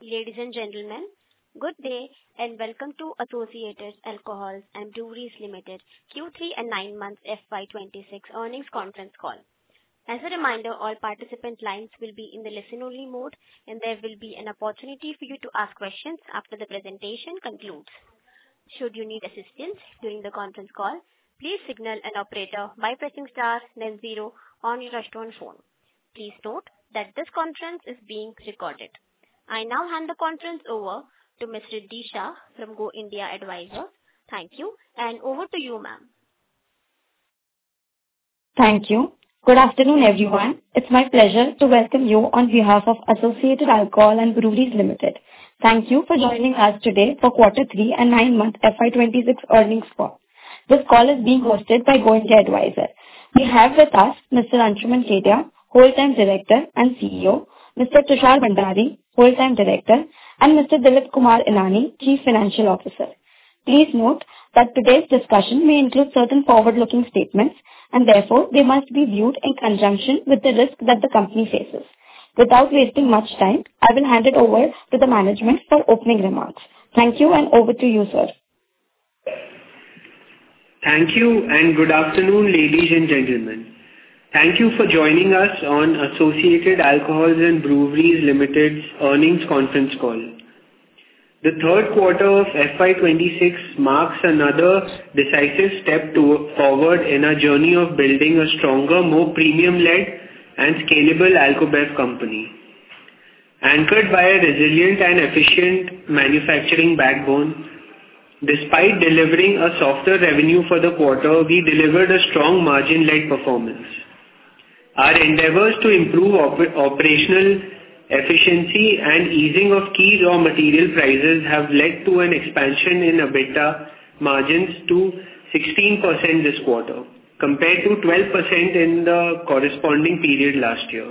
Ladies and gentlemen, good day and welcome to Associated Alcohols and Breweries Limited Q3 and 9 months FY26 earnings conference call. As a reminder, all participant lines will be in the listen-only mode, and there will be an opportunity for you to ask questions after the presentation concludes. Should you need assistance during the conference call, please signal an operator by pressing star then zero on your touch-tone phone. Please note that this conference is being recorded. I now hand the conference over to Ms. Riddhi Shah from Go India Advisors. Thank you, and over to you, ma'am. Thank you. Good afternoon, everyone. It's my pleasure to welcome you on behalf of Associated Alcohol and Breweries Limited. Thank you for joining us today for Q3 and 9-month FY26 earnings call. This call is being hosted by Go India Advisors. We have with us Mr. Anshuman Kedia, Whole-time Director and CEO, Mr. Tushar Bhandari, Whole-time Director, and Mr. Dilip Kumar Ilani, Chief Financial Officer. Please note that today's discussion may include certain forward-looking statements, and therefore they must be viewed in conjunction with the risk that the company faces. Without wasting much time, I will hand it over to the management for opening remarks. Thank you, and over to you, sir. Thank you, and good afternoon, ladies and gentlemen. Thank you for joining us on Associated Alcohols and Breweries Limited's earnings conference call. The third quarter of FY26 marks another decisive step forward in our journey of building a stronger, more premium-led and scalable Alcobev company. Anchored by a resilient and efficient manufacturing backbone, despite delivering a softer revenue for the quarter, we delivered a strong margin-led performance. Our endeavors to improve operational efficiency and easing of key raw material prices have led to an expansion in EBITDA margins to 16% this quarter, compared to 12% in the corresponding period last year.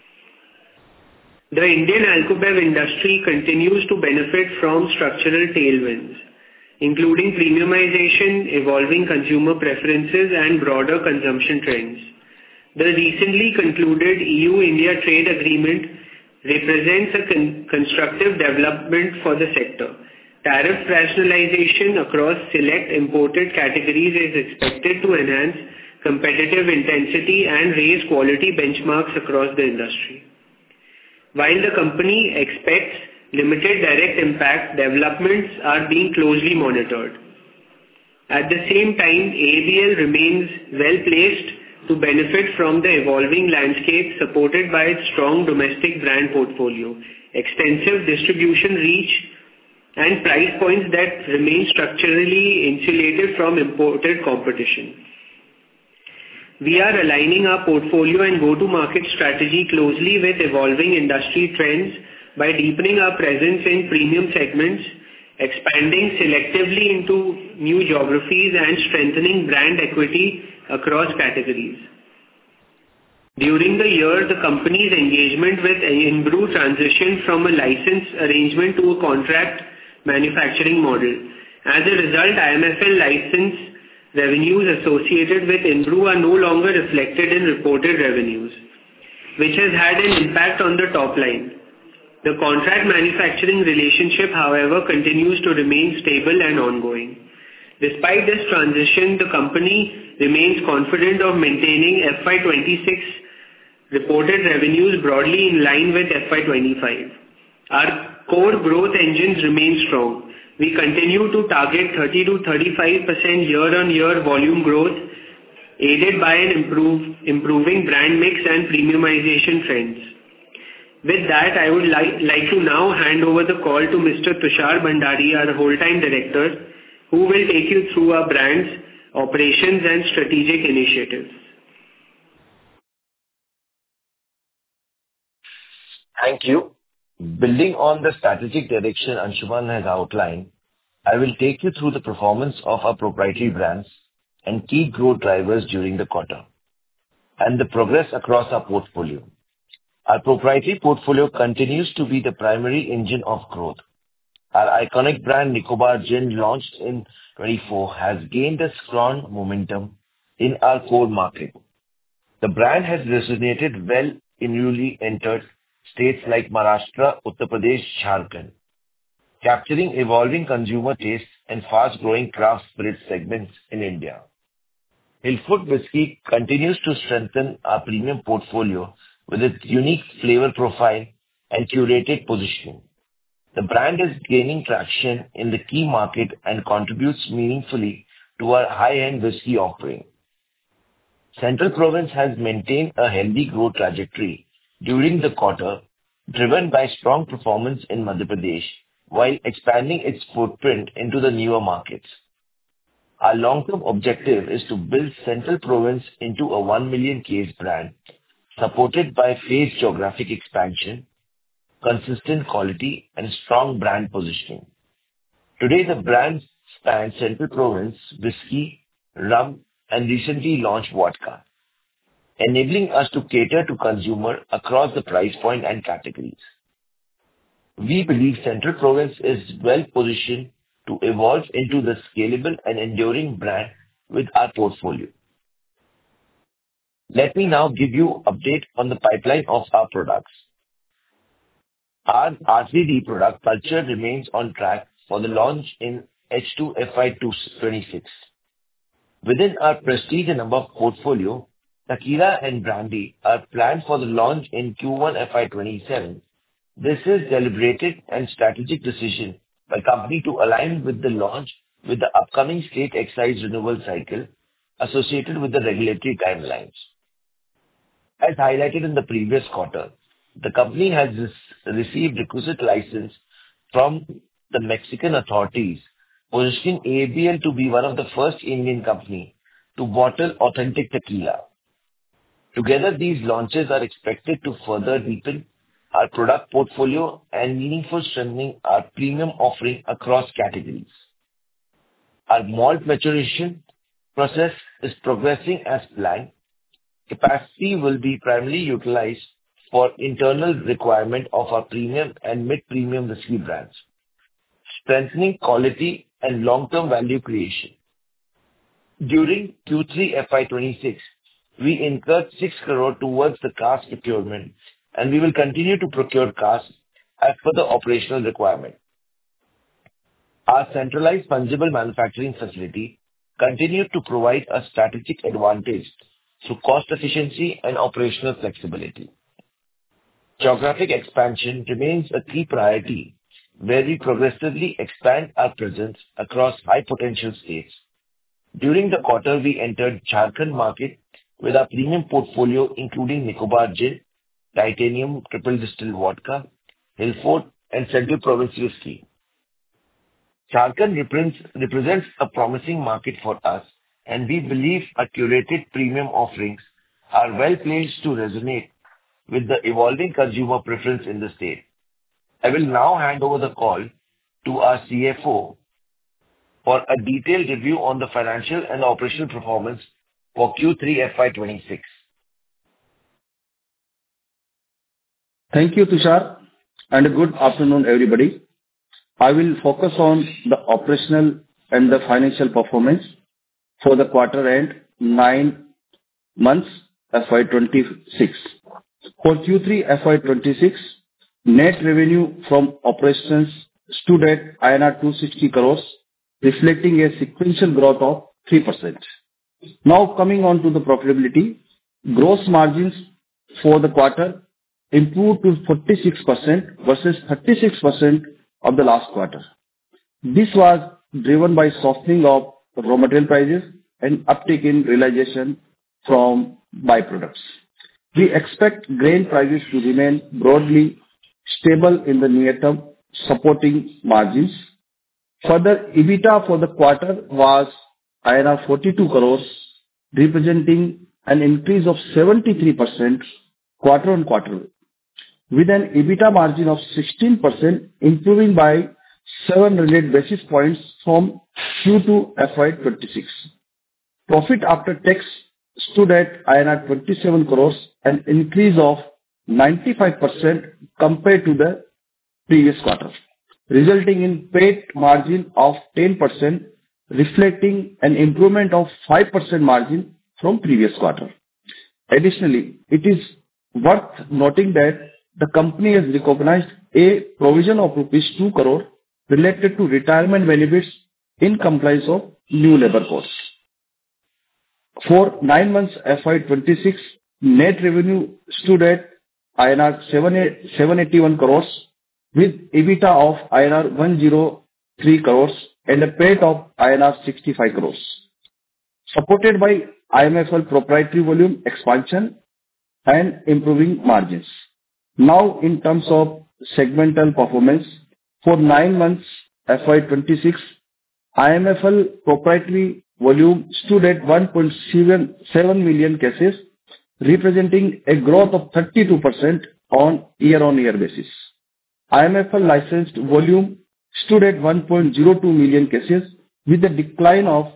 The Indian Alcobev industry continues to benefit from structural tailwinds, including premiumization, evolving consumer preferences, and broader consumption trends. The recently concluded EU-India trade agreement represents a constructive development for the sector. Tariff rationalization across select imported categories is expected to enhance competitive intensity and raise quality benchmarks across the industry. While the company expects limited direct impact, developments are being closely monitored. At the same time, ABL remains well placed to benefit from the evolving landscape supported by its strong domestic brand portfolio, extensive distribution reach, and price points that remain structurally insulated from imported competition. We are aligning our portfolio and go-to-market strategy closely with evolving industry trends by deepening our presence in premium segments, expanding selectively into new geographies, and strengthening brand equity across categories. During the year, the company's engagement with Inbrew transitioned from a license arrangement to a contract manufacturing model. As a result, IMFL license revenues associated with Inbrew are no longer reflected in reported revenues, which has had an impact on the top line. The contract manufacturing relationship, however, continues to remain stable and ongoing. Despite this transition, the company remains confident of maintaining FY26 reported revenues broadly in line with FY25. Our core growth engines remain strong. We continue to target 30 to 35% year-on-year volume growth, aided by an improving brand mix and premiumization trends. With that, I would like to now hand over the call to Mr. Tushar Bhandari, our Whole-time Director, who will take you through our brands, operations, and strategic initiatives. Thank you. Building on the strategic direction Anshuman has outlined, I will take you through the performance of our proprietary brands and key growth drivers during the quarter, and the progress across our portfolio. Our proprietary portfolio continues to be the primary engine of growth. Our iconic brand Nicobar Gin, launched in 24, has gained a strong momentum in our core market. The brand has resonated well in newly entered states like Maharashtra, Uttar Pradesh, Jharkhand, capturing evolving consumer tastes and fast-growing craft spirit segments in India. Hillfoot Whiskey continues to strengthen our premium portfolio with its unique flavor profile and curated positioning. The brand is gaining traction in the key market and contributes meaningfully to our high-end whiskey offering. Central Province has maintained a healthy growth trajectory during the quarter, driven by strong performance in Madhya Pradesh while expanding its footprint into the newer markets. Our long-term objective is to build Central Province into a 1 million case brand, supported by phased geographic expansion, consistent quality, and strong brand positioning. Today, the brand spans Central Province, whiskey, rum, and recently launched vodka, enabling us to cater to consumers across the price point and categories. We believe Central Province is well positioned to evolve into the scalable and enduring brand with our portfolio. Let me now give you an update on the pipeline of our products. Our RTD product Culture remains on track for the launch in H2 FY26. Within our prestige and above portfolio, Tequila and Brandy are planned for the launch in Q1 FY27. This is a deliberated and strategic decision by the company to align with the launch with the upcoming state excise renewal cycle associated with the regulatory timelines. As highlighted in the previous quarter, the company has received requisite license from the Mexican authorities, positioning ABL to be one of the first Indian companies to bottle authentic tequila. Together, these launches are expected to further deepen our product portfolio and meaningfully strengthening our premium offering across categories. Our malt maturation process is progressing as planned. Capacity will be primarily utilized for internal requirement of our premium and mid-premium whiskey brands, strengthening quality and long-term value creation. During Q3 FY26, we incurred 6 crore towards the cask procurement, and we will continue to procure casks as per the operational requirement. Our centralized fungible manufacturing facility continued to provide a strategic advantage through cost efficiency and operational flexibility. Geographic expansion remains a key priority, where we progressively expand our presence across high-potential states. During the quarter, we entered Jharkhand market with our premium portfolio, including Nicobar Gin, Titanium Triple Distilled Vodka, Hillfoot, and Central Province Whiskey. Jharkhand represents a promising market for us, and we believe our curated premium offerings are well placed to resonate with the evolving consumer preference in the state. I will now hand over the call to our CFO for a detailed review on the financial and operational performance for Q3 FY26. Thank you, Tushar, and good afternoon, everybody. I will focus on the operational and the financial performance for the quarter end 9 months FY26. For Q3 FY26, net revenue from operations stood at INR 260 crores, reflecting a sequential growth of 3%. Now coming on to the profitability, gross margins for the quarter improved to 46% versus 36% of the last quarter. This was driven by softening of raw material prices and uptick in realization from byproducts. We expect grain prices to remain broadly stable in the near term, supporting margins. Further, EBITDA for the quarter was INR 42 crores, representing an increase of 73% quarter on quarter, with an EBITDA margin of 16%, improving by 700 basis points from Q2 FY26. Profit after tax stood at INR 27 crores, an increase of 95% compared to the previous quarter, resulting in PAT margin of 10%, reflecting an improvement of 5% margin from previous quarter. Additionally, it is worth noting that the company has recognized a provision of rupees 2 crore related to retirement benefits in compliance of new labor codes. For 9 months FY 26, net revenue stood at INR 781 crores with EBITDA of INR 103 crores and a PAT of INR 65 crores, supported by IMFL proprietary volume expansion and improving margins. Now, in terms of segmental performance, for 9 months FY 26, IMFL proprietary volume stood at 1.7 million cases, representing a growth of 32% on year-on-year basis. IMFL licensed volume stood at 1.02 million cases, with a decline of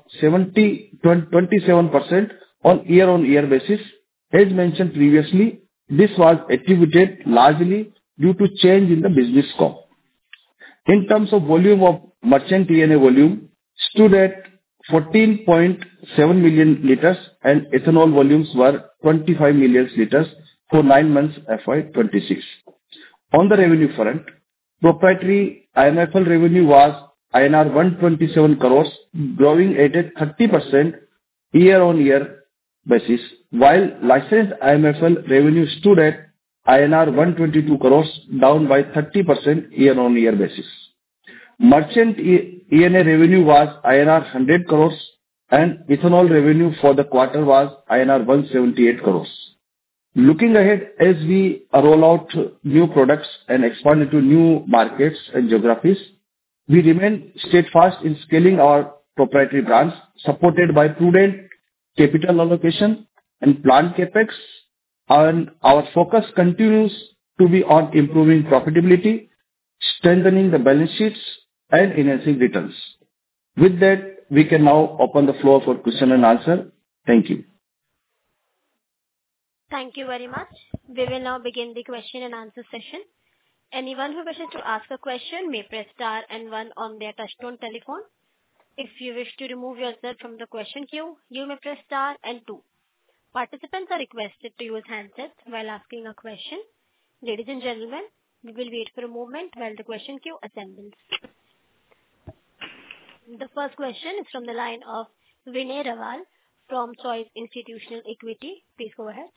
27% on year-on-year basis. As mentioned previously, this was attributed largely due to change in the business scope. In terms of volume of merchant ENA volume, stood at 14.7 million liters and ethanol volumes were 25 million liters for 9 months FY 26. On the revenue front, proprietary IMFL revenue was INR 127 crores, growing at a 30% year-on-year basis, while licensed IMFL revenue stood at INR 122 crores, down by 30% year-on-year basis. Merchant ENA revenue was INR 100 crores and ethanol revenue for the quarter was INR 178 crores. Looking ahead, as we roll out new products and expand into new markets and geographies, we remain steadfast in scaling our proprietary brands, supported by prudent capital allocation and planned CapEx, and our focus continues to be on improving profitability, strengthening the balance sheets, and enhancing returns. With that, we can now open the floor for question and answer. Thank you. Thank you very much. We will now begin the question and answer session. Anyone who wishes to ask a question may press star and one on their touchtone telephone. If you wish to remove yourself from the question queue, you may press star and two. Participants are requested to use handsets while asking a question. Ladies and gentlemen, we will wait for a moment while the question queue assembles. The first question is from the line of Vinay Rawal from Choice Institutional Equity. Please go ahead.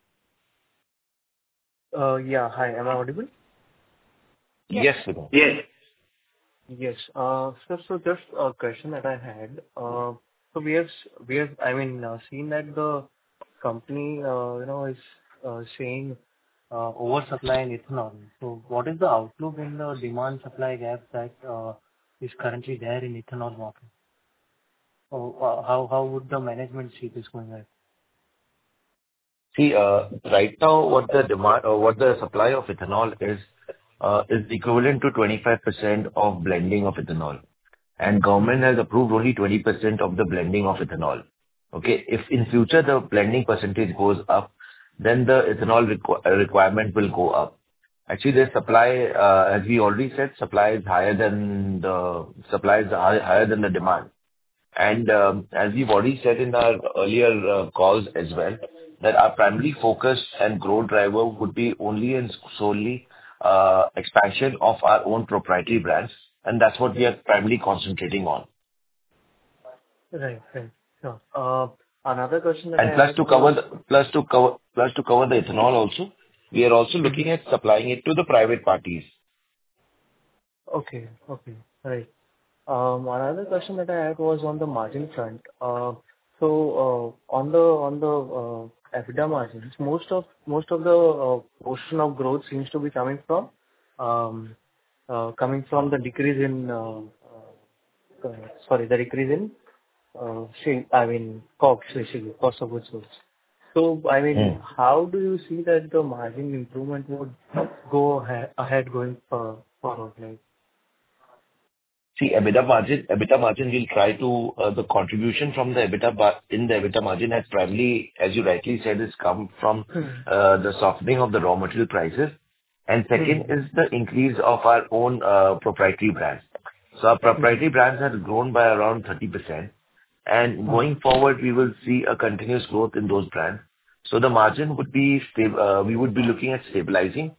Yeah. Hi, am I audible? Yes, Vinay. Yes. Yes. So just a question that I had. So we have, seen that the company, is saying oversupply in ethanol. So what is the outlook in the demand supply gap that is currently there in ethanol market? So how would the management see this going ahead? See, right now, what the demand or what the supply of ethanol is equivalent to 25% of blending of ethanol, and government has approved only 20% of the blending of ethanol. Okay, if in future the blending percentage goes up, then the ethanol requirement will go up. Actually, the supply, as we already said, supply is higher than the demand. And as we've already said in our earlier calls as well, that our primary focus and growth driver would be only and solely expansion of our own proprietary brands, and that's what we are primarily concentrating on. Right. Sure. Another question that And plus to cover the ethanol also, we are also looking at supplying it to the private parties. Okay. Right. Another question that I had was on the margin front. So on the EBITDA margins, most of the portion of growth seems to be coming from the decrease in COGS, basically, cost of goods sold. So how do you see that the margin improvement would go ahead going forward? Like, See, EBITDA margin will try to, the contribution from the EBITDA margin has primarily, as you rightly said, has come from the softening of the raw material prices. And second is the increase of our own proprietary brands. So our proprietary brands have grown by around 30%. And going forward, we will see a continuous growth in those brands. So the margin would be stable. We would be looking at stabilizing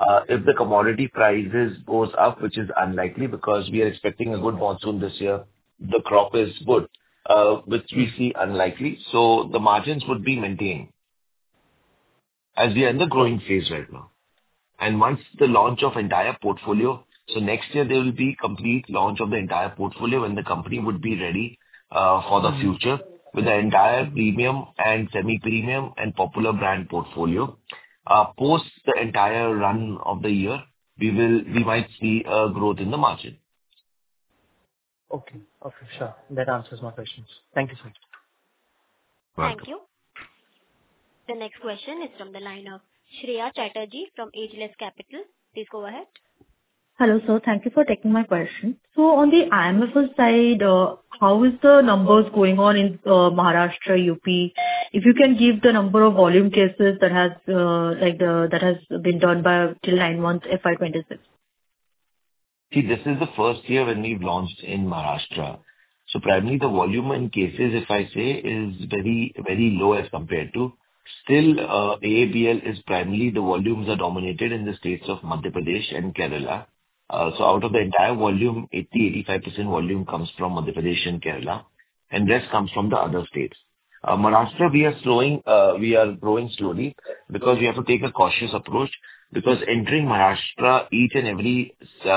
If the commodity prices goes up, which is unlikely because we are expecting a good monsoon this year, the crop is good, which we see unlikely. So the margins would be maintained as we are in the growing phase right now. And once the launch of entire portfolio, so next year there will be complete launch of the entire portfolio when the company would be ready for the future with the entire premium and semi-premium and popular brand portfolio. Post the entire run of the year, we might see a growth in the margin. Okay. Okay, sure. That answers my questions. Thank you, sir. Thank you. The next question is from the line of Shreya Chatterjee from Ageless Capital. Please go ahead. Hello, sir. Thank you for taking my question. So on the IMFL side, how is the numbers going on in Maharashtra, UP? If you can give the number of volume cases that has that has been done by till 9 months FY 26. See, this is the first year when we've launched in Maharashtra. So primarily the volume in cases, if I say, is very, very low as compared to. Still, AABL is primarily the volumes are dominated in the states of Madhya Pradesh and Kerala. So out of the entire volume, 80-85% volume comes from Madhya Pradesh and Kerala, and rest comes from the other states. Maharashtra, we are growing slowly because we have to take a cautious approach, because entering Maharashtra, each and every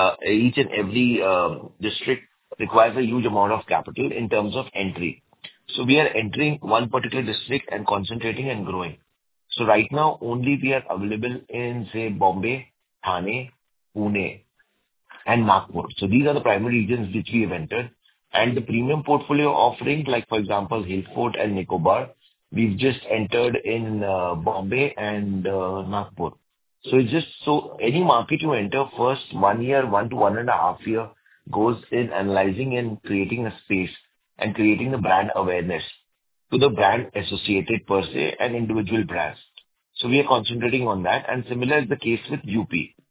district requires a huge amount of capital in terms of entry. So we are entering one particular district and concentrating and growing. So right now, only we are available in, say, Bombay, Thane, Pune, and Nagpur. So these are the primary regions which we have entered. And the premium portfolio offering, like for example, Hill Fort and Nicobar, we've just entered in Bombay and Nagpur. So it's just so any market you enter, first 1 year, 1 to 1.5 year goes in analyzing and creating a space and creating the brand awareness to the brand associated per se and individual brands. So we are concentrating on that, and similar is the case with UP.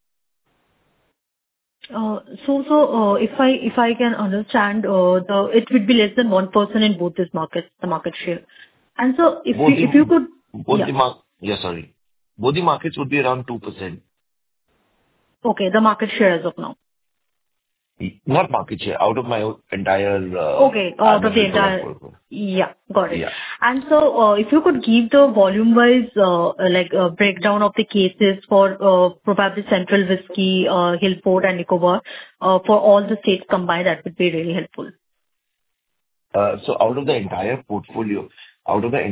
If I can understand, it would be less than 1% in both these markets, the market share. And so if you could... Both the markets would be around 2%. Okay, the market share as of now. Not market share, out of my entire... Okay, out of the entire... Yeah, got it. Yeah. And so, if you could give the volume-wise, breakdown of the cases for probably Central Whisky, Hill Fort and Nicobar, for all the states combined, that would be really helpful. So out of the entire portfolio, out of the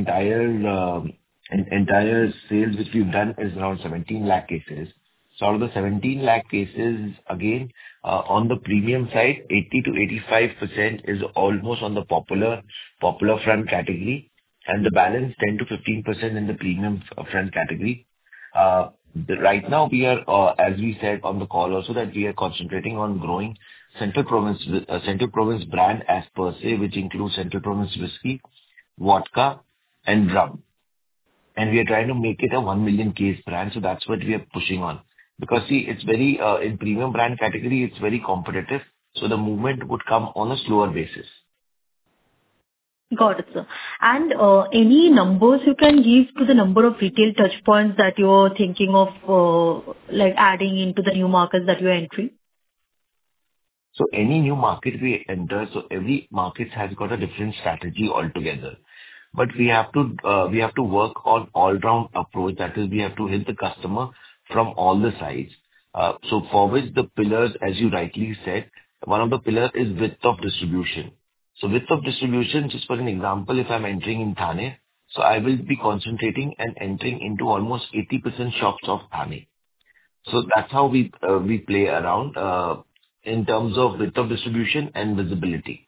entire sales which we've done is around 17 lakh cases. So out of the 17 lakh cases, again, on the premium side, 80 to 85% is almost on the popular front category, and the balance 10 to 15% in the premium front category. Right now, we are, as we said on the call also, that we are concentrating on growing Central Province brand as per se, which includes Central Province Whisky, vodka, and rum. And we are trying to make it a 1 million case brand, so that's what we are pushing on. Because see, it's very, in premium brand category, it's very competitive, so the movement would come on a slower basis. Got it, sir. And any numbers you can give to the number of retail touch points that you're thinking of, adding into the new markets that you're entering? So any new market we enter, so every market has got a different strategy altogether. But we have to work on all-round approach. That is, we have to hit the customer from all the sides. So for which the pillars, as you rightly said, one of the pillars is width of distribution. So width of distribution, just for an example, if I'm entering in Thane, so I will be concentrating and entering into almost 80% shops of Thane. So that's how we play around in terms of width of distribution and visibility.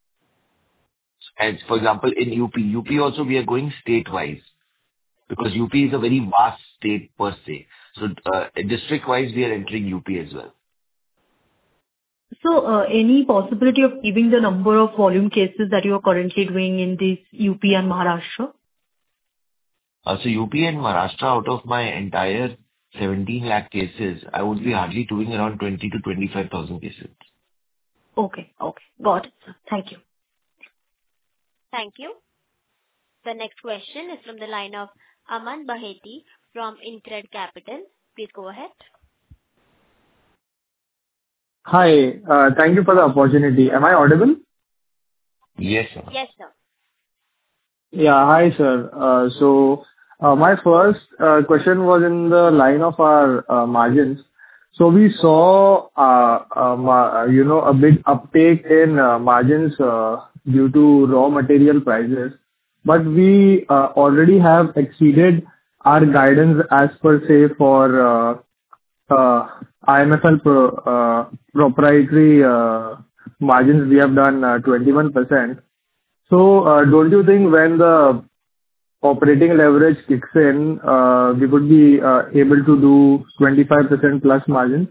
As for example, in UP also we are going state-wise, because UP is a very vast state per se. So district-wise, we are entering UP as well. So, any possibility of giving the number of volume cases that you are currently doing in this UP and Maharashtra? So UP and Maharashtra, out of my entire 17 lakh cases, I would be hardly doing around 20 to 25,000 cases. Okay. Got it, sir. Thank you. Thank you. The next question is from the line of Aman Baheti from InCred Capital. Please go ahead. Hi. Thank you for the opportunity. Am I audible? Yes, sir. Yes, sir. Yeah. Hi, sir. My first question was in the line of our margins. So we saw, a big uptake in margins due to raw material prices, but we already have exceeded our guidance as per se for IMFL proprietary margins. We have done 21%. So, don't you think when the operating leverage kicks in, we would be able to do 25% plus margins?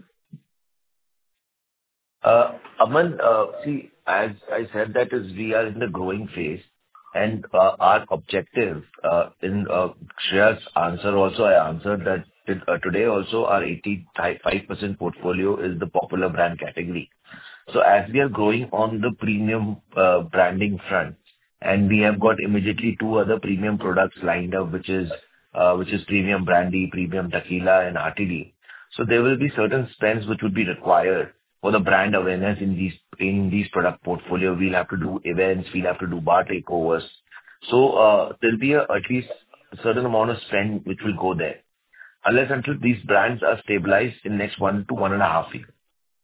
Aman, see, as I said, that is, we are in the growing phase, and our objective in Shreya's answer also, I answered that today also our 85% portfolio is the popular brand category. So as we are growing on the premium branding front, and we have got immediately two other premium products lined up, which is premium brandy, premium tequila, and RTD. So there will be certain spends which would be required for the brand awareness in these product portfolio. We'll have to do events, we'll have to do bar takeovers. So there'll be at least a certain amount of spend which will go there, unless until these brands are stabilized in next 1 to 1.5 years.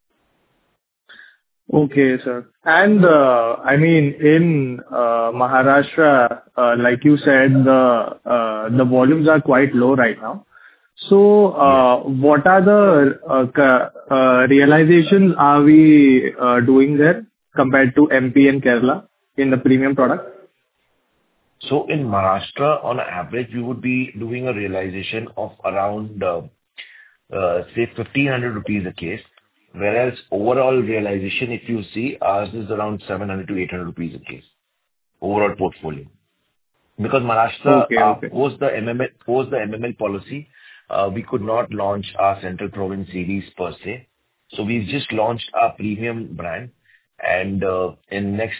Okay, sir. And I mean, in Maharashtra, like you said, the volumes are quite low right now. So, what are the realizations are we doing there compared to MP and Kerala in the premium product? So in Maharashtra, on average, we would be doing a realization of around, say, 1,500 rupees a case, whereas overall realization, if you see, ours is around 700 to 800 rupees a case, overall portfolio. Because Maharashtra, post the MML policy, we could not launch our Central Province series per se. So we've just launched our premium brand, and in next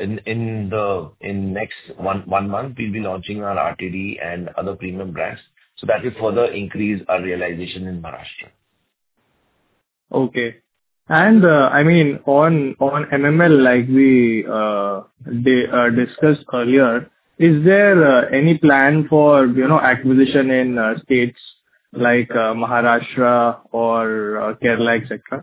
one month we'll be launching our RTD and other premium brands. So that will further increase our realization in Maharashtra. Okay. And I mean, on MML, like we discussed earlier, is there any plan for acquisition in states like Maharashtra or Kerala, etc.?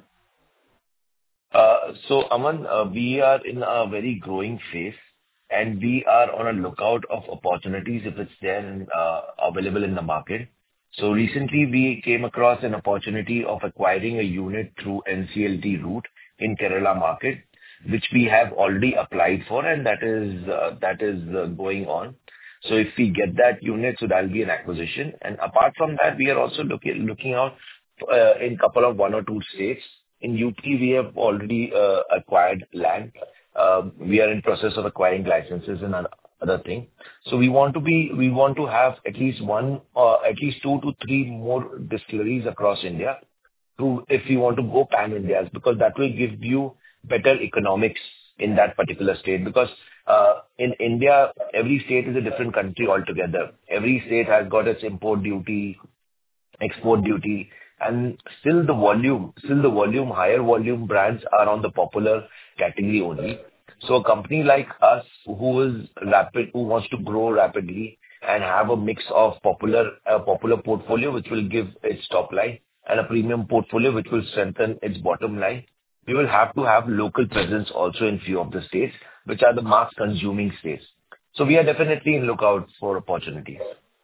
So Aman, we are in a very growing phase, and we are on a lookout of opportunities if it's there and available in the market. So recently we came across an opportunity of acquiring a unit through NCLT route in Kerala market, which we have already applied for, and that is going on. So if we get that unit, so that'll be an acquisition. And apart from that, we are also looking out in couple of 1 or 2 states. In UP, we have already acquired land. We are in process of acquiring licenses and other thing. So we want to have at least 2 to 3 more distilleries across India, if we want to go pan India, because that will give you better economics in that particular state. Because in India, every state is a different country altogether. Every state has got its import duty, export duty, and still the volume, higher volume brands are on the popular category only. So a company like us who wants to grow rapidly and have a mix of popular portfolio which will give its top line, and a premium portfolio which will strengthen its bottom line, we will have to have local presence also in few of the states, which are the mass consuming states. So we are definitely in lookout for opportunities.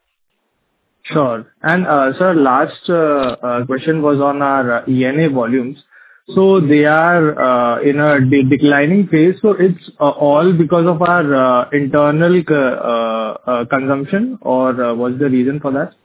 Sure. And sir, last question was on our ENA volumes. So they are in a declining phase. So it's all because of our internal consumption, or what's the reason for that?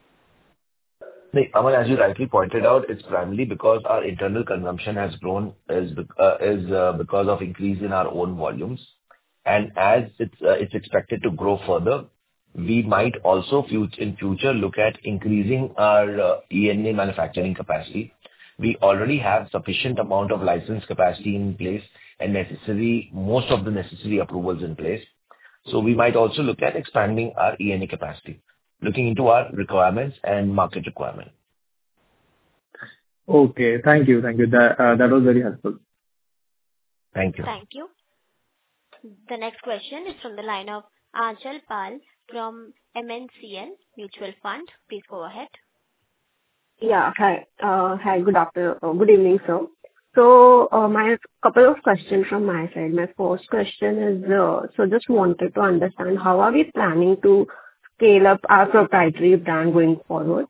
Aman, as you rightly pointed out, it's primarily because our internal consumption has grown is because of increase in our own volumes. And as it's expected to grow further, we might also in future look at increasing our ENA manufacturing capacity. We already have sufficient amount of license capacity in place and most of the necessary approvals in place. So we might also look at expanding our ENA capacity, looking into our requirements and market requirement. Okay, thank you. That was very helpful. Thank you. Thank you. The next question is from the line of Aanchal Pal from MNCL Mutual Fund. Please go ahead. Yeah. Hi. Hi. Good evening, sir. So, my couple of questions from my side. My first question is, so just wanted to understand how are we planning to scale up our proprietary brand going forward?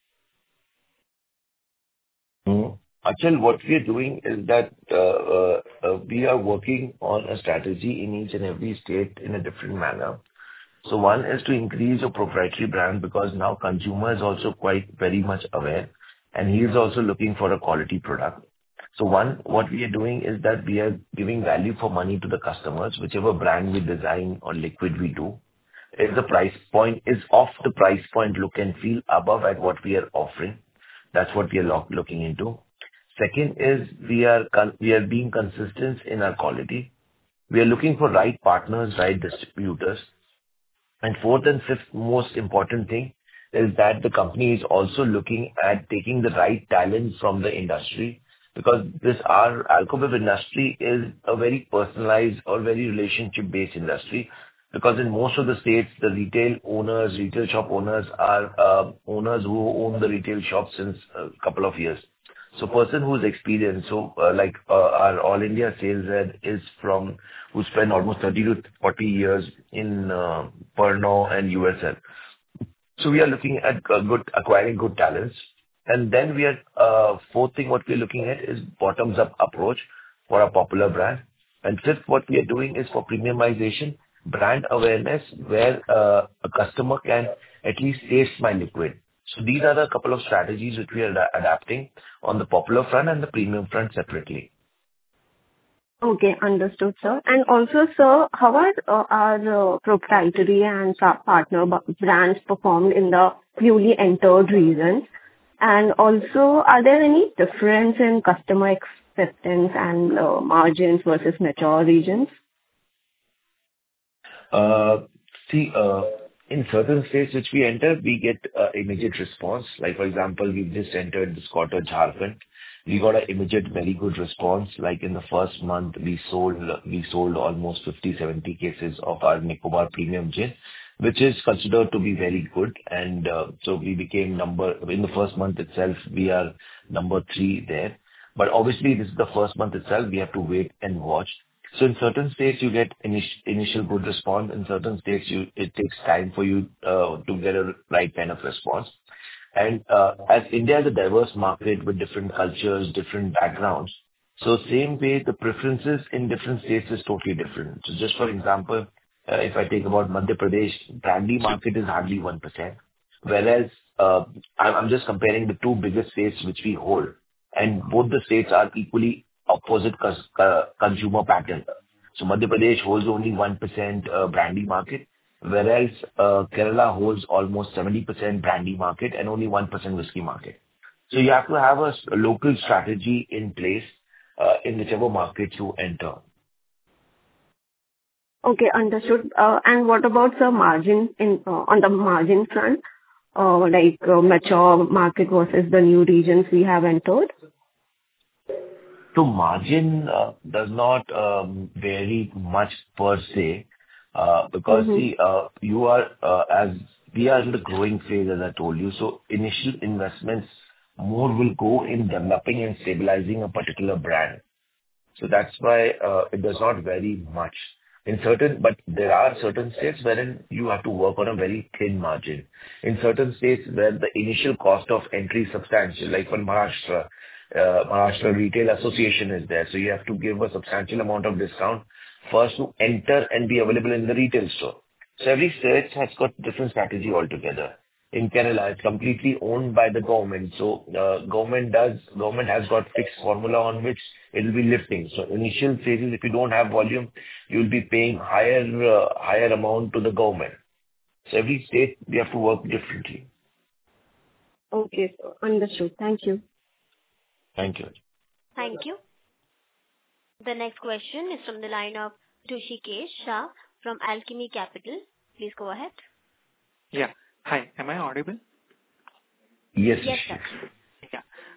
Achal, what we are doing is that we are working on a strategy in each and every state in a different manner. So one is to increase your proprietary brand because now consumer is also quite very much aware, and he is also looking for a quality product. So one, what we are doing is that we are giving value for money to the customers, whichever brand we design or liquid we do. If the price point is off the price point, look and feel above at what we are offering. That's what we are looking into. Second is we are being consistent in our quality. We are looking for right partners, right distributors. And fourth and fifth most important thing is that the company is also looking at taking the right talent from the industry, because our alcohol industry is a very personalized or very relationship-based industry. Because in most of the states, the retail shop owners are owners who own the retail shop since a couple of years. So person who's experienced, our All India sales head is who spent almost 30 to 40 years in Pernod and USL. So we are looking at acquiring good talents. And then fourth thing what we're looking at is bottoms up approach for a popular brand. And fifth, what we are doing is for premiumization, brand awareness, where a customer can at least taste my liquid. So these are the couple of strategies which we are adapting on the popular front and the premium front separately. Okay, understood, sir. And also, sir, how are our proprietary and partner brands performed in the newly entered regions? And also, are there any difference in customer acceptance and margins versus mature regions? In certain states which we enter, we get immediate response. Like, for example, we've just entered this quarter, Jharkhand. We got an immediate very good response. Like in the first month, we sold almost 50-70 cases of our Nicobar Premium Gin, which is considered to be very good. And so we became in the first month itself, we are number 3 there. But obviously, this is the first month itself. We have to wait and watch. So in certain states, you get initial good response. In certain states, it takes time for you to get a right kind of response. And as India is a diverse market with different cultures, different backgrounds, so same way, the preferences in different states is totally different. So just for example, if I take about Madhya Pradesh, brandy market is hardly 1%, whereas I'm just comparing the two biggest states which we hold, and both the states are equally opposite consumer pattern. So Madhya Pradesh holds only 1% brandy market, whereas Kerala holds almost 70% brandy market and only 1% whiskey market. So you have to have a local strategy in place in whichever market you enter. Okay, understood. And what about the margin on the margin front, mature market versus the new regions we have entered? So margin does not vary much per se, because we are in the growing phase, as I told you. So initial investments more will go in developing and stabilizing a particular brand. So that's why it does not vary much. But there are certain states wherein you have to work on a very thin margin. In certain states where the initial cost of entry is substantial, like for Maharashtra Retail Association is there. So you have to give a substantial amount of discount first to enter and be available in the retail store. So every state has got different strategy altogether. In Kerala, it's completely owned by the government. So government has got fixed formula on which it will be lifting. So initial phases, if you don't have volume, you will be paying higher amount to the government. So every state, we have to work differently. Okay, so understood. Thank you. Thank you. Thank you. The next question is from the line of Rishikesh Shah from Alchemy Capital. Please go ahead. Yeah. Hi. Am I audible? Yes. Yes, sir. Yeah.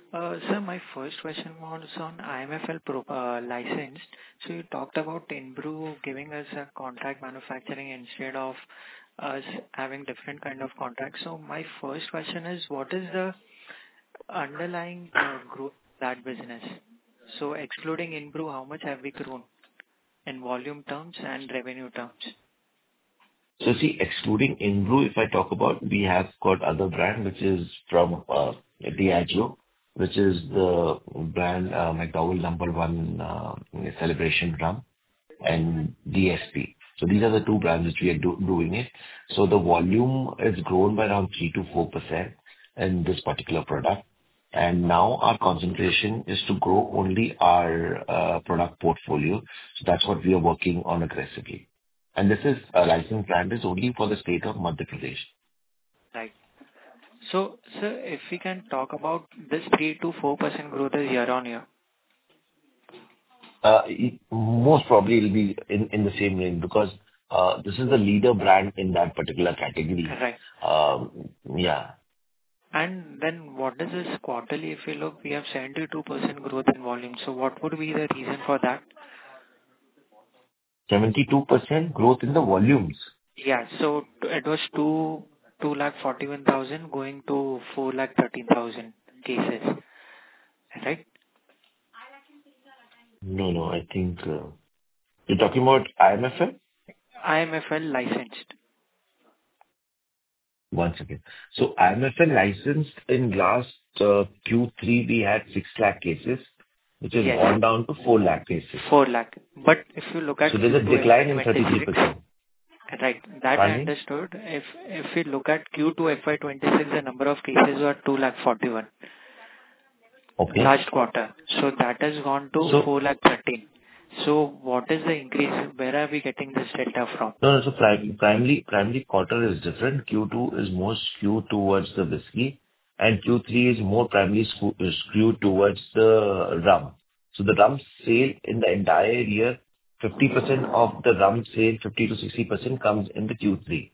Sir, my first question was on IMFL licensed. So you talked about Inbrew giving us a contract manufacturing instead of us having different kind of contracts. So my first question is, what is the underlying growth of that business? So excluding Inbrew, how much have we grown in volume terms and revenue terms? So see, excluding Inbrew, if I talk about, we have got other brand, which is from Diageo, which is the brand McDowell Number One Celebration Rum, and DSP. So these are the two brands which we are doing it. So the volume is grown by around 3 to 4% in this particular product. And now our concentration is to grow only our product portfolio. So that's what we are working on aggressively. And this is a licensed brand is only for the state of Madhya Pradesh. Right. So, sir, if we can talk about this 3 to 4% growth is year on year. Most probably it will be in the same range because this is the leader brand in that particular category. Right. Yeah. And then what is this quarterly? If you look, we have 72% growth in volume. So what would be the reason for that? 72% growth in the volumes. Yeah. So it was 241,000 going to 413,000 cases. Right? No. I think you're talking about IMFL? IMFL licensed. Once again. So IMFL licensed in last Q3, we had 6 lakh cases, which has gone down to 4 lakh cases. 4 lakh. But if you look at... So there's a decline in 33%. Right. That I understood. If we look at Q2 FY26, the number of cases were 241,000. Okay. Last quarter. So that has gone to 413,000. So what is the increase? Where are we getting this data from? No. So primary quarter is different. Q2 is more skewed towards the whiskey, and Q3 is more primarily skewed towards the rum. So the rum sale in the entire year, 50% of the rum sale, 50 to 60% comes in the Q3.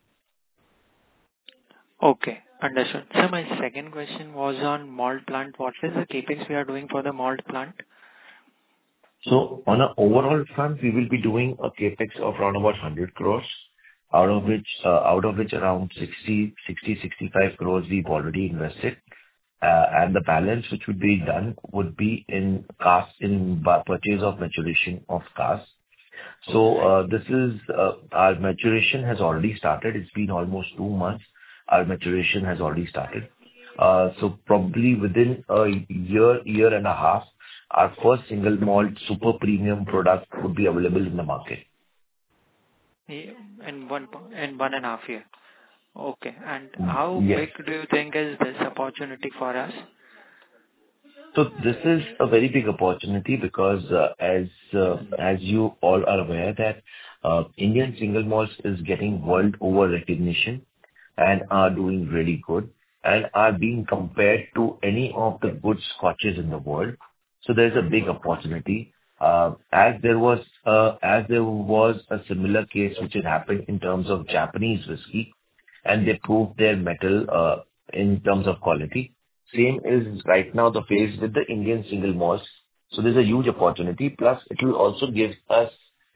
Okay, understood. So my second question was on malt plant. What is the capex we are doing for the malt plant? So on an overall front, we will be doing a capex of around about 100 crores, out of which around 65 crores we've already invested. And the balance which would be done would be in purchase of maturation of casks. So this is our maturation has already started. It's been almost 2 months. Our maturation has already started. So probably within a year and a half, our first single malt super premium product would be available in the market. In 1.5 years. Okay. And how big do you think is this opportunity for us? So this is a very big opportunity because as you all are aware that Indian single malts is getting world over recognition and are doing really good and are being compared to any of the good scotches in the world. So there's a big opportunity. As there was a similar case which had happened in terms of Japanese whiskey, and they proved their mettle in terms of quality. Same is right now the phase with the Indian single malts. So there's a huge opportunity. Plus, it will also give us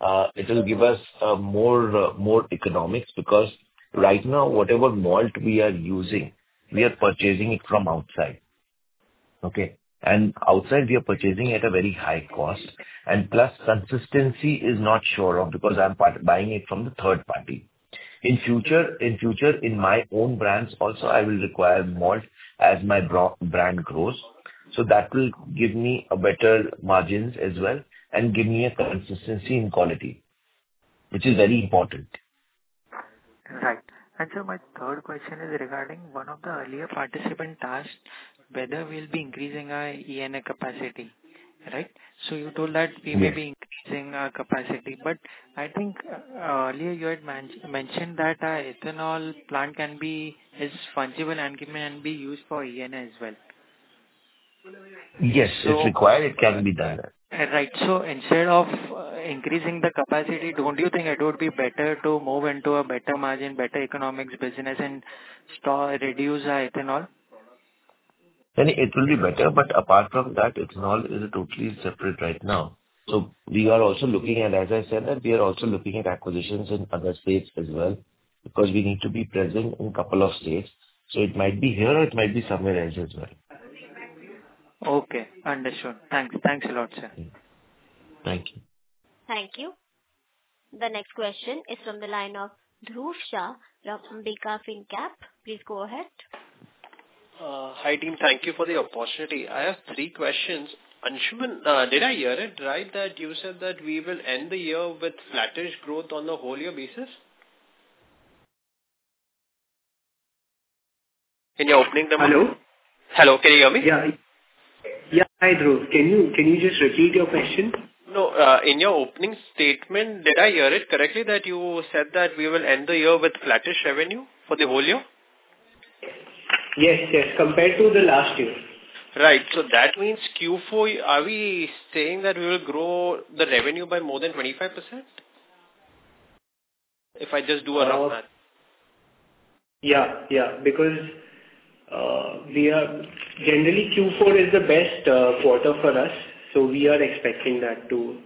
more economics because right now whatever malt we are using, we are purchasing it from outside. Okay. And outside we are purchasing at a very high cost, and plus consistency is not sure of because I'm buying it from the third party. In future, in my own brands also, I will require malt as my brand grows. So that will give me a better margins as well and give me a consistency in quality, which is very important. Right. And so my third question is regarding one of the earlier participant asked whether we'll be increasing our ENA capacity, right? So you told that we may be increasing our capacity, but I think earlier you had mentioned that our ethanol plant is fungible and can be used for ENA as well. Yes, if required, it can be done. Right. So instead of increasing the capacity, don't you think it would be better to move into a better margin, better economics business and reduce our ethanol? then it will be better. But apart from that, ethanol is a totally separate right now. So we are also looking at, as I said, that we are also looking at acquisitions in other states as well, because we need to be present in a couple of states. So it might be here or it might be somewhere else as well. Okay, understood. Thanks. Thanks a lot, sir. Thank you. Thank you. The next question is from the line of Dhruv Shah from Ambika FinCap. Please go ahead. Hi team, thank you for the opportunity. I have 3 questions. Anshuman, did I hear it right that you said that we will end the year with flattish growth on the whole year basis? In your opening remarks? Hello? Hello, can you hear me? Yeah. Hi, Dhruv. Can you just repeat your question? No, in your opening statement, did I hear it correctly that you said that we will end the year with flattish revenue for the whole year? Yes, compared to the last year. Right. So that means Q4, are we saying that we will grow the revenue by more than 25%? If I just do a rough math. Yeah, because we are generally Q4 is the best quarter for us, so we are expecting that to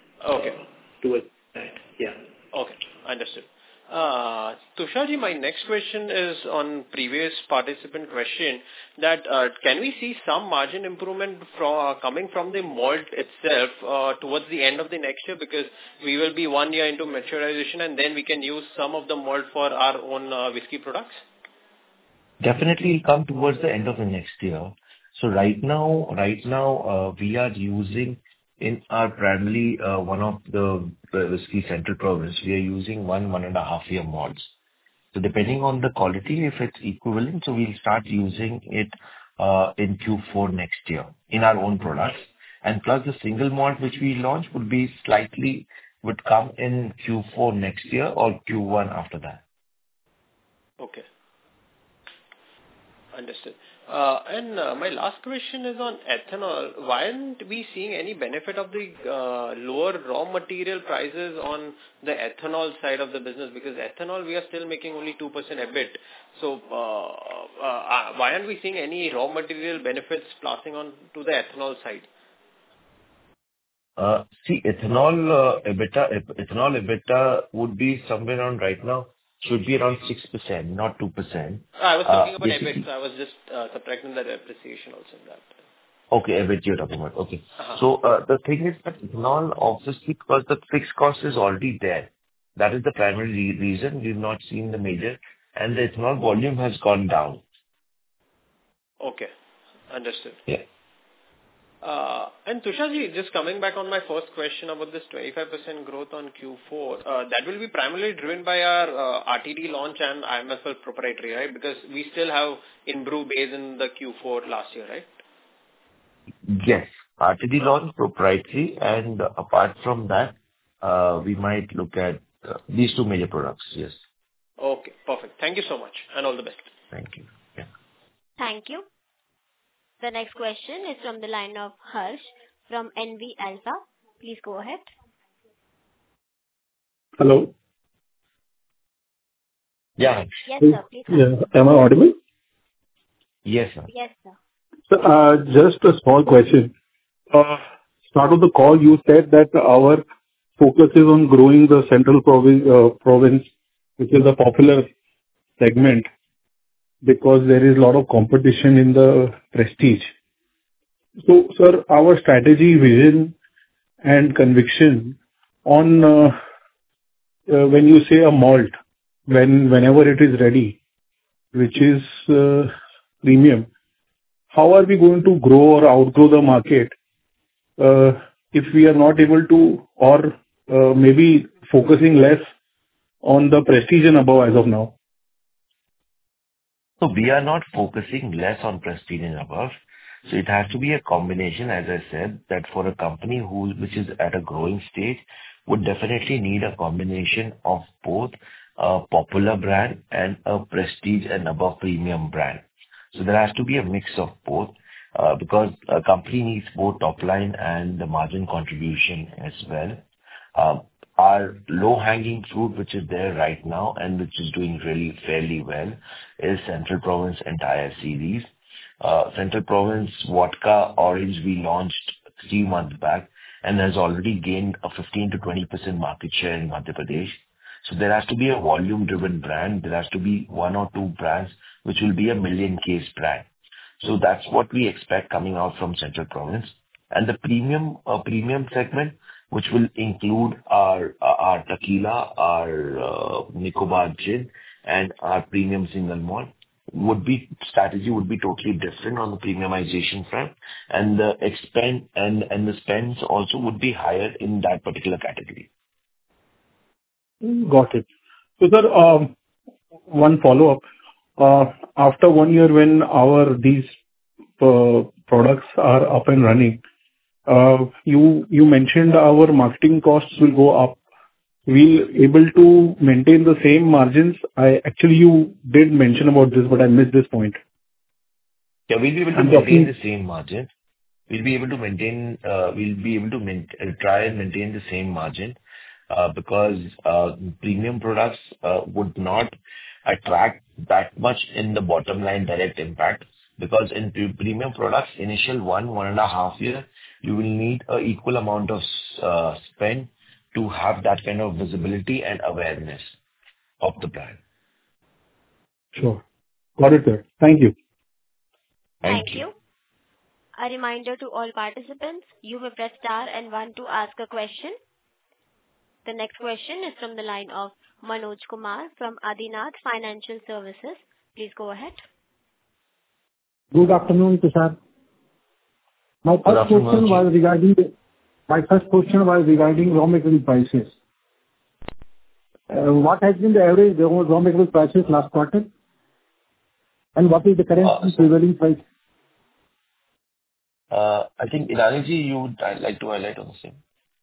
that. Yeah. Okay, understood. Tusharji, my next question is on previous participant question that can we see some margin improvement coming from the malt itself towards the end of the next year, because we will be 1 year into maturization and then we can use some of the malt for our own whiskey products? Definitely will come towards the end of the next year. So right now, we are using in our primarily one of the whiskey Central Province, we are using 1.5 year malts. So depending on the quality, if it's equivalent, so we'll start using it in Q4 next year in our own products. And plus the single malt which we launch would come in Q4 next year or Q1 after that. Okay. Understood. And my last question is on ethanol. Why aren't we seeing any benefit of the lower raw material prices on the ethanol side of the business? Because ethanol, we are still making only 2% EBIT. So why aren't we seeing any raw material benefits passing on to the ethanol side? See, ethanol EBITDA would be somewhere around right now. Should be around 6%, not 2%. I was talking about EBIT, so I was just subtracting the depreciation also in that. Okay, EBIT you're talking about. Okay. So the thing is that ethanol, obviously, because the fixed cost is already there. That is the primary reason we've not seen the major, and the ethanol volume has gone down. Okay, understood. Yeah. And Tusharji, just coming back on my first question about this 25% growth on Q4, that will be primarily driven by our RTD launch and IMFL proprietary, right? Because we still have in-brew base in the Q4 last year, right? Yes, RTD launch, proprietary, and apart from that, we might look at these 2 major products, yes. Okay, perfect. Thank you so much, and all the best. Thank you. Yeah. Thank you. The next question is from the line of Harsh from NV Alpha. Please go ahead. Hello. Yeah. Yes, sir. Please. Yeah. Am I audible? Yes, sir. Yes, sir. So, just a small question. Start of the call, you said that our focus is on growing the Central Province, which is a popular segment, because there is a lot of competition in the prestige. So, sir, our strategy, vision, and conviction on when you say a malt, whenever it is ready, which is premium, how are we going to grow or outgrow the market if we are not able to, or maybe focusing less on the prestige and above as of now? So we are not focusing less on prestige and above. So it has to be a combination, as I said, that for a company which is at a growing stage, would definitely need a combination of both a popular brand and a prestige and above premium brand. So there has to be a mix of both, because a company needs both top line and the margin contribution as well. Our low-hanging fruit, which is there right now and which is doing really fairly well, is Central Province entire series. Central Province Vodka Orange we launched 3 months back and has already gained a 15 to 20% market share in Madhya Pradesh. So there has to be a volume-driven brand. There has to be 1 or 2 brands which will be a million-case brand. So that's what we expect coming out from Central Province. And the premium segment, which will include our tequila, our Nicobar gin, and our premium single malt, strategy would be totally different on the premiumization front, and the the spends also would be higher in that particular category. Got it. So, sir, one follow-up. After 1 year, when these products are up and running, you mentioned our marketing costs will go up. We'll able to maintain the same margins? You did mention about this, but I missed this point. Yeah, we'll be able to maintain the same margin. We'll be able to try and maintain the same margin because premium products would not attract that much in the bottom line direct impact, because in premium products, initial 1.5 year, you will need an equal amount of spend to have that kind of visibility and awareness of the brand. Sure. Got it, sir. Thank you. Thank you. A reminder to all participants, you may press star and 1 to ask a question. The next question is from the line of Manoj Kumar from Adinath Financial Services. Please go ahead. Good afternoon, Tushar. My first question was regarding raw material prices. What has been the average raw material prices last quarter? And what is the current prevailing price? I think, Ilani, I'd like to highlight on the same.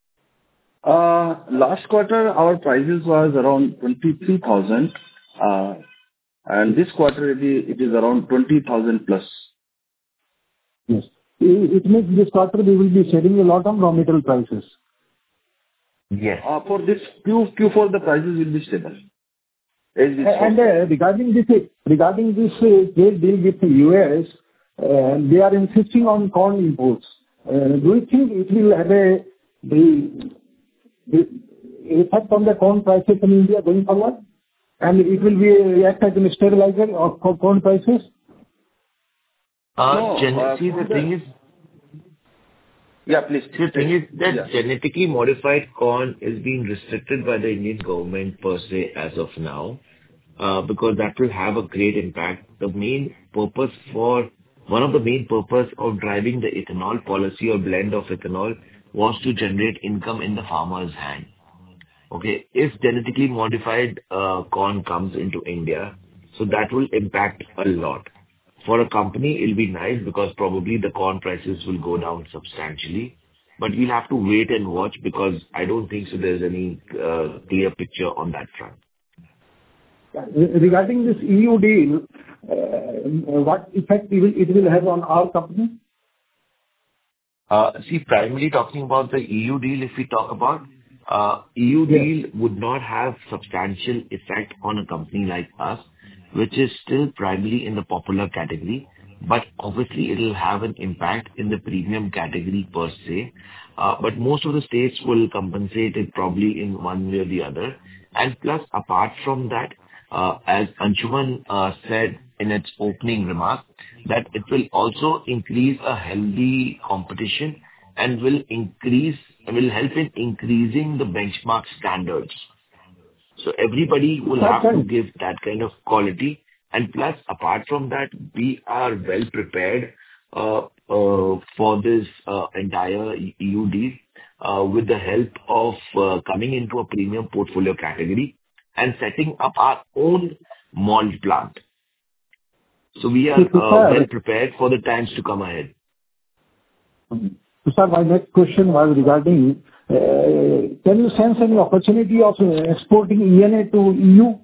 Last quarter, our prices was around 23,000, and this quarter it is around 20,000 plus. Yes. It means this quarter we will be saving a lot on raw material prices. Yes. For this Q4, the prices will be stable. And regarding this trade deal with the US, they are insisting on corn imports. Do you think it will have the effect on the corn prices in India going forward? And it will be act as a stabilizer of corn prices? The thing is... Yeah, please. The thing is that genetically modified corn is being restricted by the Indian government per se as of now, because that will have a great impact. One of the main purpose of driving the ethanol policy or blend of ethanol was to generate income in the farmer's hand. Okay, if genetically modified corn comes into India, so that will impact a lot. For a company, it'll be nice because probably the corn prices will go down substantially. But we'll have to wait and watch, because I don't think so there's any clear picture on that front. Regarding this EU deal, what effect it will have on our company? Primarily talking about the EU deal, if we talk about, EU deal would not have substantial effect on a company like us, which is still primarily in the popular category. But obviously, it will have an impact in the premium category per se. But most of the states will compensate it probably in one way or the other. And plus, apart from that, as Anshuman said in its opening remark, that it will also increase a healthy competition and will help in increasing the benchmark standards. So everybody will have to give that kind of quality. And plus, apart from that, we are well prepared for this entire EU deal with the help of coming into a premium portfolio category and setting up our own malt plant. So we are well prepared for the times to come ahead. Sir, my next question was regarding, can you sense any opportunity of exporting ENA to EU?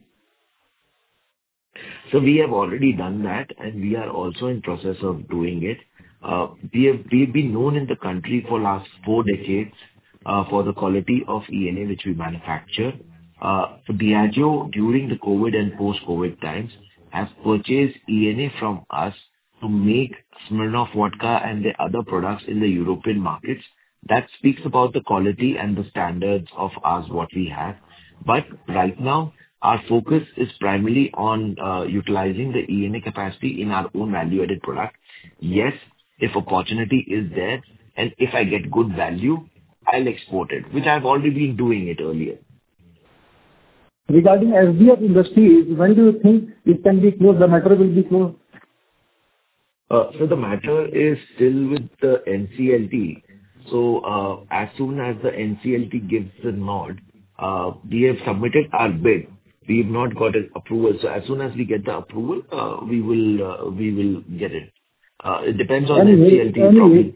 So we have already done that, and we are also in process of doing it. We've been known in the country for last 4 decades for the quality of ENA which we manufacture. Diageo, during the COVID and post-COVID times, has purchased ENA from us to make Smirnoff vodka and the other products in the European markets. That speaks about the quality and the standards of ours, what we have. But right now, our focus is primarily on utilizing the ENA capacity in our own value-added product. Yes, if opportunity is there and if I get good value, I'll export it, which I've already been doing it earlier. Regarding SDF Industries, when do you think it can be closed, the matter will be closed? So the matter is still with the NCLT. So as soon as the NCLT gives the nod, we have submitted our bid. We have not got an approval. So as soon as we get the approval, we will get it. It depends on NCLT.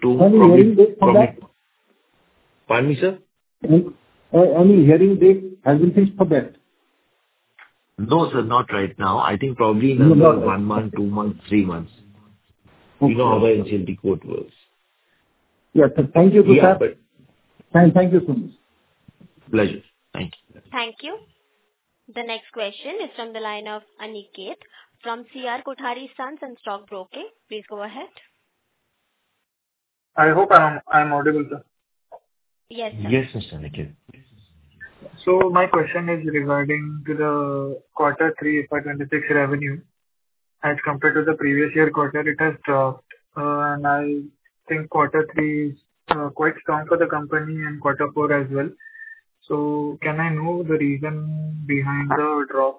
Pardon me, sir? Any hearing date has been fixed for that? No, sir, not right now. I think probably in another 1 month, 2 months, 3 months. Okay. You know how the NCLT court works. Yes, sir. Thank you, sir. Thank you so much. Pleasure. Thank you. Thank you. The next question is from the line of Aniket from CR Kothari Sons and Stock Broking. Please go ahead. I hope I'm audible, sir. Yes, sir. Yes, Mr. Aniket. So my question is regarding to the quarter 3 FY26 revenue. As compared to the previous year quarter, it has dropped. And I think quarter 3 is quite strong for the company and quarter 4 as well. So can I know the reason behind the drop?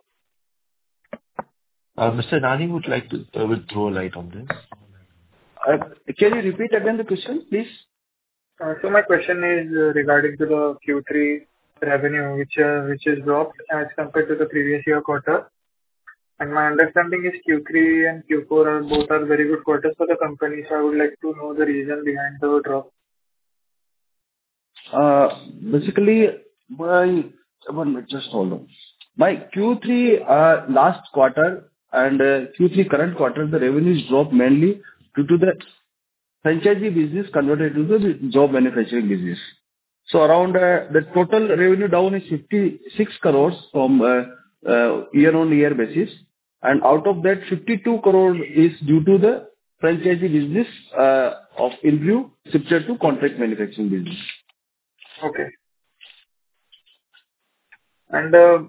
Mr. Nani would like to throw a light on this. Can you repeat again the question, please? So my question is regarding to the Q3 revenue, which is dropped as compared to the previous year quarter. And my understanding is Q3 and Q4 both are very good quarters for the company. So I would like to know the reason behind the drop. Basically, just hold on. By Q3 last quarter and Q3 current quarter, the revenues dropped mainly due to the franchisee business converted to the job manufacturing business. So around the total revenue down is 56 crores from year-on-year basis. And out of that, 52 crores is due to the franchisee business of Inbrew shifted to contract manufacturing business. Okay. And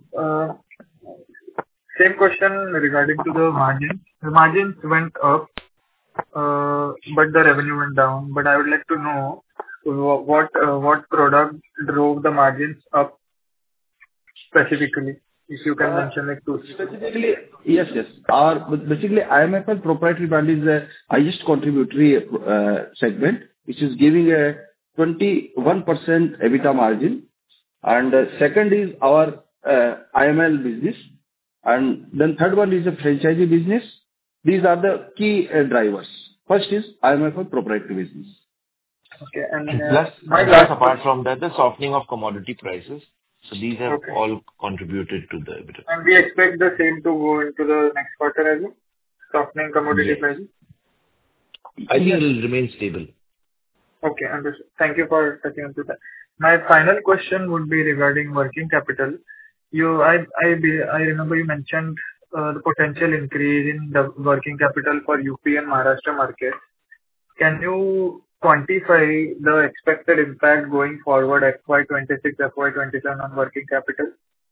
same question regarding to the margins. The margins went up, but the revenue went down. But I would like to know what product drove the margins up specifically. If you can mention like two. Specifically, yes. Basically, IMFL proprietary brand is the highest contributory segment, which is giving a 21% EBITDA margin. And second is our IML business. And then third one is the franchisee business. These are the key drivers. First is IMFL proprietary business. Okay. And plus apart from that, the softening of commodity prices. So these have all contributed to the EBITDA. And we expect the same to go into the next quarter as well? Softening commodity prices? I think it will remain stable. Okay, understood. Thank you for touching on to that. My final question would be regarding working capital. I remember you mentioned the potential increase in the working capital for UP and Maharashtra market. Can you quantify the expected impact going forward FY26, FY27 on working capital?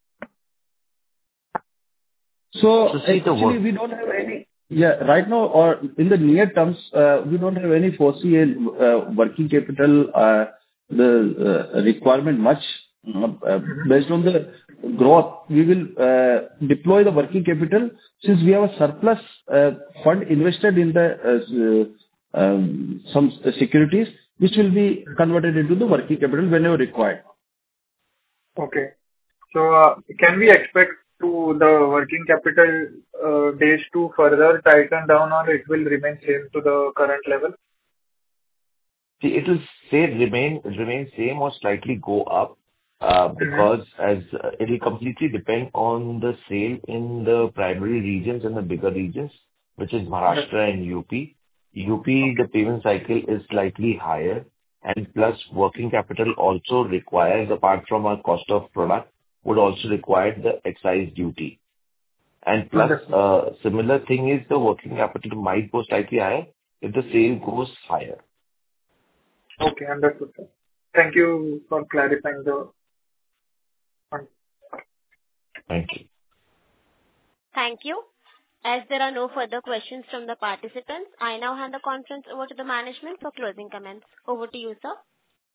So actually, we don't have any. Yeah, right now or in the near terms, we don't have any foreseen working capital the requirement much. Based on the growth, we will deploy the working capital since we have a surplus fund invested in the some securities, which will be converted into the working capital whenever required. Okay. So can we expect to the working capital days to further tighten down, or it will remain same to the current level? See, it will remain same or slightly go up because as it will completely depend on the sale in the primary regions and the bigger regions, which is Maharashtra and UP. UP, the payment cycle is slightly higher, and plus working capital also requires, apart from our cost of product, would also require the excise duty. And plus, Understood. similar thing is the working capital might go slightly higher if the sale goes higher. Okay, understood, sir. Thank you for clarifying the point. Thank you. Thank you. As there are no further questions from the participants, I now hand the conference over to the management for closing comments. Over to you, sir.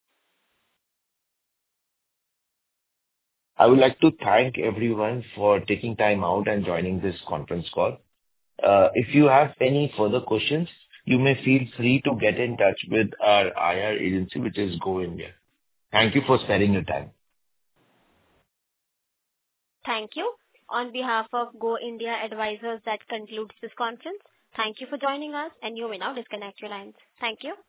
I would like to thank everyone for taking time out and joining this conference call. If you have any further questions, you may feel free to get in touch with our IR agency, which is Go India. Thank you for sparing your time. Thank you. On behalf of Go India Advisors, that concludes this conference. Thank you for joining us, and you may now disconnect your lines. Thank you.